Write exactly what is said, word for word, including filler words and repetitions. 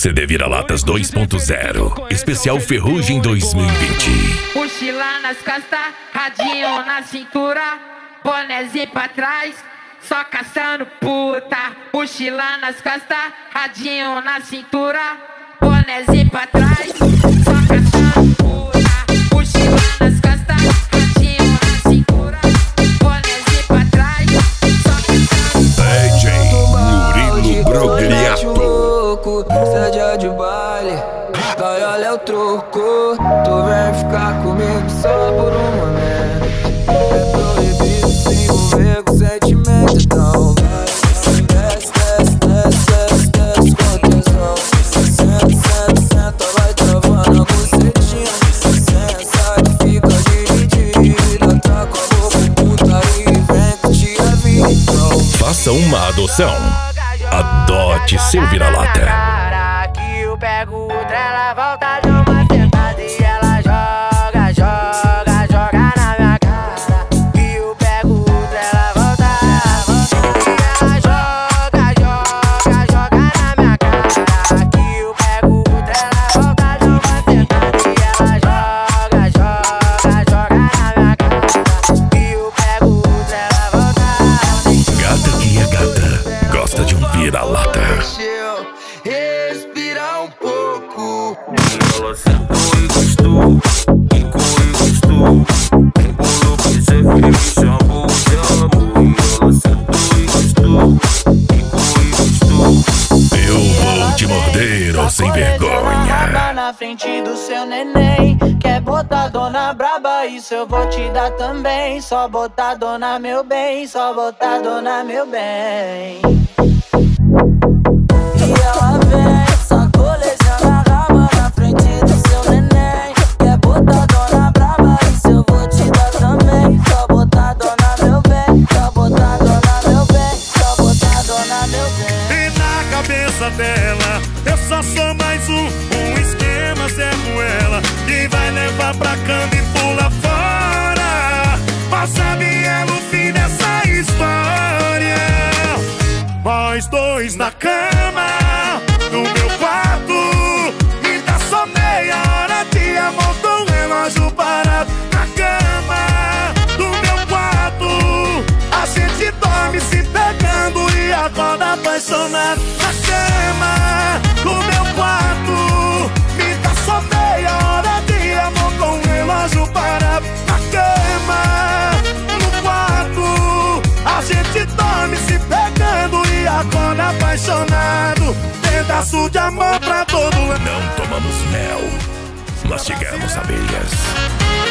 C D Vira-Latas dois ponto zero. Especial Ferrugem dois mil e vinte. Mochila nas costas, radinho na cintura, bonézinho pra trás, só caçando puta. Mochila nas costas, radinho na cintura, bonézinho pra trás, só caçando puta. Mochila nas costas, radinho na cintura, bonézinho pra trás, só caçando puta. D J Murilo Brogliato. Seja de baile, vai olha o troco. Tu vem ficar comigo só por um momento. É proibido se envolver com sentimento. Então vai, desce, desce, desce, desce, desce com tesão. Senta, senta, senta, vai travando a bucetinha. Senta que fica dividida, tá com a boca puta e vem curtir a vida. Faça uma adoção. Adote seu vira-lata. Eu pego outra, ela volta de uma sentada e ela joga, joga, joga na minha cara. E eu pego outra, ela volta, volta e ela joga, joga, joga na minha cara. E eu pego outra, ela volta de uma sentada e ela joga, joga, joga na minha cara. E eu pego outra, ela volta. Gata que é gata, gosta de um vira-lata. Respirar um pouco. Ela sentou e gostou, ficou e gostou. Embolou que você me chamou de amor. E ela sentou e gostou, ficou e gostou. Eu vou te morder, ô sem vergonha. Na frente do seu neném, quer botar dona braba, isso eu vou te dar também. Só botar dona meu bem, só botar dona meu bem. E ela vem, sacolejando a raba na frente do seu neném. Quer botar dona braba, isso eu vou te dar também. Só botar dona meu bem, só botar dona meu bem, só botar dona meu bem. E na cabeça dela, eu só sou mais um, um esquema certo ela. Que vai levar pra cama e pula fora. Mas sabe ela o fim dessa história. Nós dois na cama, no meu quarto, me dá só meia hora de amor com o relógio parado. Na cama, do meu quarto, a gente dorme se pegando e acorda apaixonado. Na cama, do meu quarto, me dá só meia hora de amor com o relógio parado. Na cama, no quarto, a gente dorme se pegando e acorda apaixonado. Pedaço de amor pra todo lado. Não tomamos mel, mastigamos abelhas.